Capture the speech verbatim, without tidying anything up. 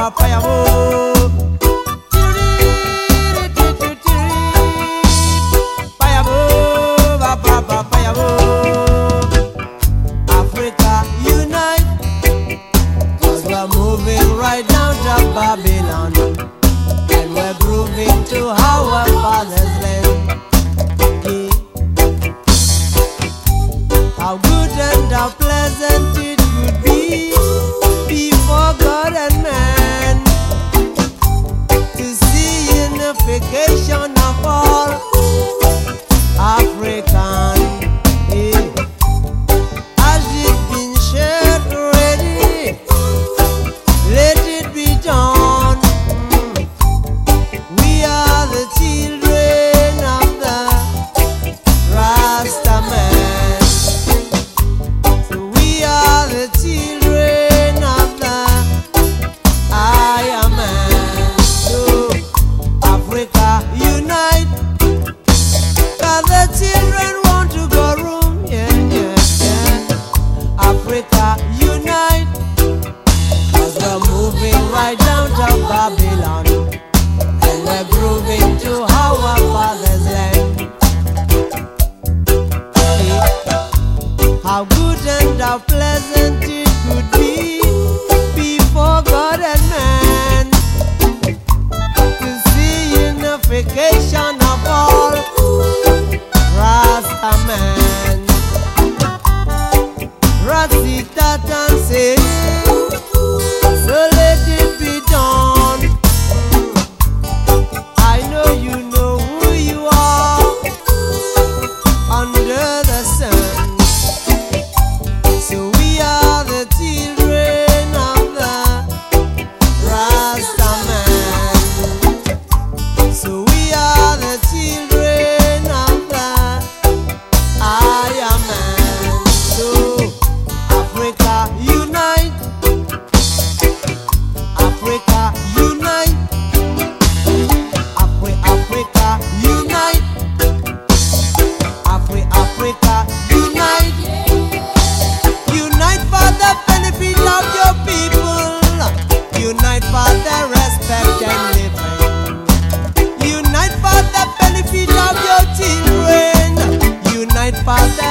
ba fire wo. Fire wo, ba ba ba fire wo. Africa unite, 'cause we're moving right down to Babylon, and we're grooving to our father's land. Yeah. How good and how pleasant it would be before God and man to see unification of all African. Yeah. Has it been shared already? Let it be done. Mm. We are the children of the Rasta man. So we are the children of the Iron Man. So Africa unite, 'cause the children want to go room. Yeah, yeah, yeah. Africa unite, 'cause we're moving right down to Babylon, and we're grooving to our father's land. Yeah. How good and how pleasant it could be before God and man to see unification of all Rasta man. Rasitatan say, so let it be done. I know you know who you are under the sun. So we are the children of the Rasta man. So we are the children of the Iron Man. So Africa unite, Africa unite, Afri Africa unite, Afri Africa unite. Unite for the benefit of your people. Unite for the respect and living. Unite for the benefit of your children. Unite for the